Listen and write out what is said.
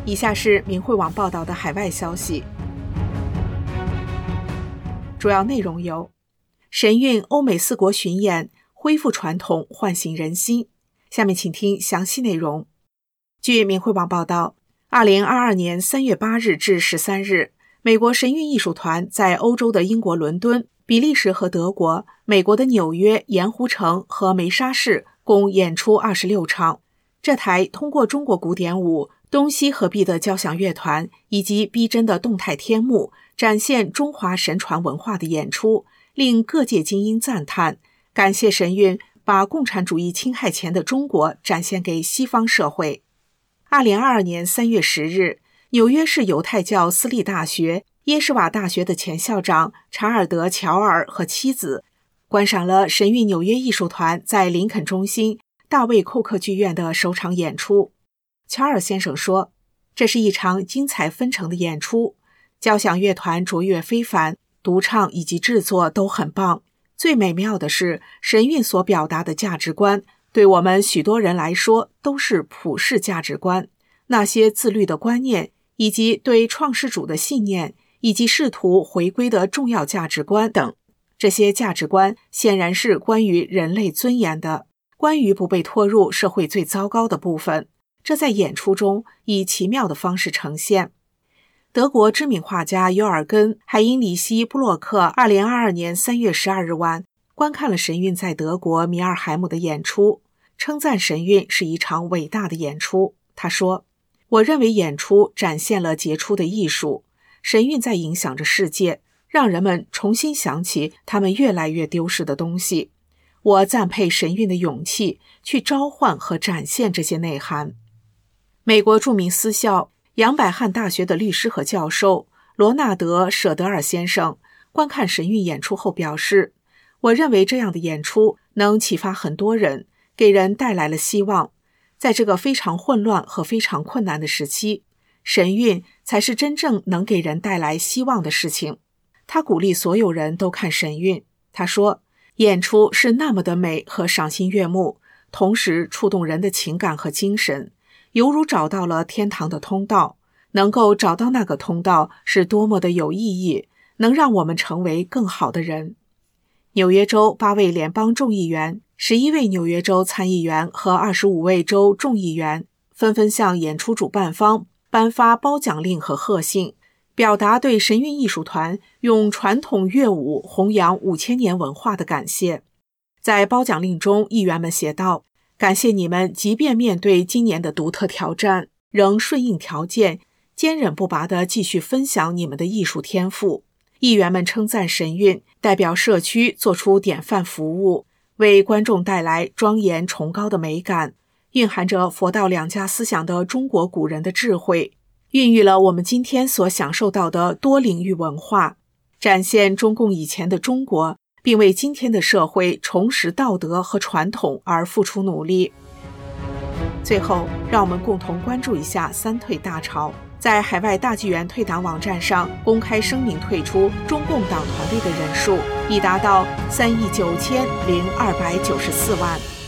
以下是明慧网报道的海外消息，主要内容有：神韵欧美4国巡演，恢复传统，唤醒人心。下面请听详细内容。据明慧网报道，2022年3月8日至13日，美国神韵艺术团在欧洲的英国伦敦、比利时和德国、美国的纽约、盐湖城和梅沙市共演出26场。这台通过中国古典舞、东西合璧的交响乐团以及逼真的动态天幕，展现中华神传文化的演出，令各界精英赞叹，感谢神韵把共产主义侵害前的中国展现给西方社会。2022年3月10日，纽约市犹太教私立大学耶什瓦大学的前校长查尔德·乔尔和妻子观赏了神韵纽约艺术团在林肯中心大卫·寇克剧院的首场演出。乔尔先生说，这是一场精彩纷呈的演出，交响乐团卓越非凡，独唱以及制作都很棒。最美妙的是，神韵所表达的价值观，对我们许多人来说都是普世价值观，那些自律的观念，以及对创世主的信念，以及试图回归的重要价值观等。这些价值观显然是关于人类尊严的，关于不被拖入社会最糟糕的部分，这在演出中以奇妙的方式呈现。德国知名画家尤尔根·海因里希·布洛克2022年3月12日晚观看了神韵在德国米尔海姆的演出，称赞神韵是一场伟大的演出。他说，我认为演出展现了杰出的艺术，神韵在影响着世界，让人们重新想起他们越来越丢失的东西。我赞佩神韵的勇气，去召唤和展现这些内涵。美国著名私校杨百翰大学的律师和教授罗纳德·舍德尔先生观看神韵演出后表示，我认为这样的演出能启发很多人，给人带来了希望。在这个非常混乱和非常困难的时期，神韵才是真正能给人带来希望的事情。他鼓励所有人都看神韵。他说，演出是那么的美和赏心悦目，同时触动人的情感和精神，犹如找到了天堂的通道。能够找到那个通道是多么的有意义，能让我们成为更好的人。纽约州8位联邦众议员、11位纽约州参议员和25位州众议员纷纷向演出主办方颁发褒奖令和贺信，表达对神韵艺术团用传统乐舞弘扬5000年文化的感谢。在褒奖令中，议员们写道，感谢你们即便面对今年的独特挑战，仍顺应条件，坚韧不拔地继续分享你们的艺术天赋。议员们称赞神韵代表社区做出典范服务，为观众带来庄严崇高的美感，蕴含着佛道两家思想的中国古人的智慧，孕育了我们今天所享受到的多领域文化，展现中共以前的中国，并为今天的社会重拾道德和传统而付出努力。最后，让我们共同关注一下三退大潮。在海外大纪元退党网站上公开声明退出中共党团队的人数已达到39294万。